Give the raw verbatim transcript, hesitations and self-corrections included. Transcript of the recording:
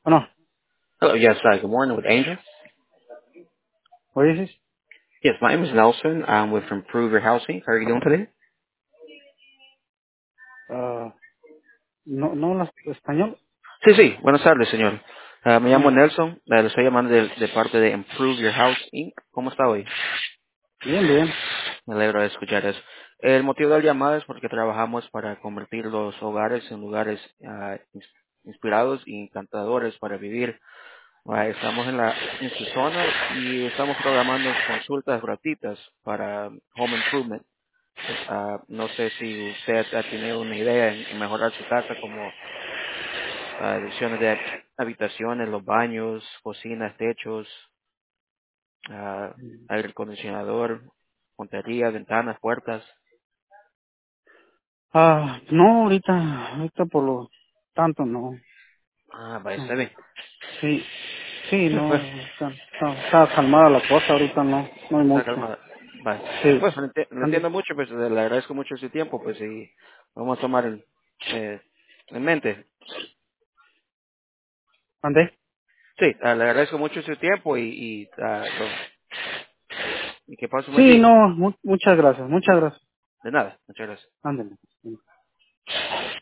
Bueno, Hello, yes, uh, good morning with Angel. oye, sí, Yes, my name is Nelson. I'm with Improve Your Housing. How are you doing today? ah, no, no hablas español. Sí, sí, buenas tardes, señor. Ah, me llamo Ah, Nelson, eh, le estoy llamando de, de parte de Improve Your House inc. ¿Cómo está hoy? bien, bien. Me alegro de escuchar eso. El motivo de la llamada es porque trabajamos para convertir los hogares en lugares ah, ins- inspirados y encantadores para vivir. Ah, estamos en la en su zona y estamos programando consultas gratuitas para home improvement. Ah, no sé si usted ha tenido una idea en, en mejorar su casa como ah, adiciones de habitaciones, los baños, cocinas, techos, ah, aire acondicionador, pontería, ventanas, puertas. Ah, no, ahorita, ahorita por lo tanto no. Ah, vaya, No. está bien. Sí, sí, Sí, no, pues, está, está, está calmada la cosa, ahorita no, no hay está mucho. calmada. Vale. Sí, Pues, lo enti- lo ande, entiendo mucho, pues le agradezco mucho su tiempo, pues, y vamos a tomar en, eh, en mente. ande. Sí, ah, le agradezco mucho su tiempo y, y, ah, lo- y que pase un buen Sí, día. no, mu- muchas gracias, muchas gracias. De nada, muchas gracias. Ándale.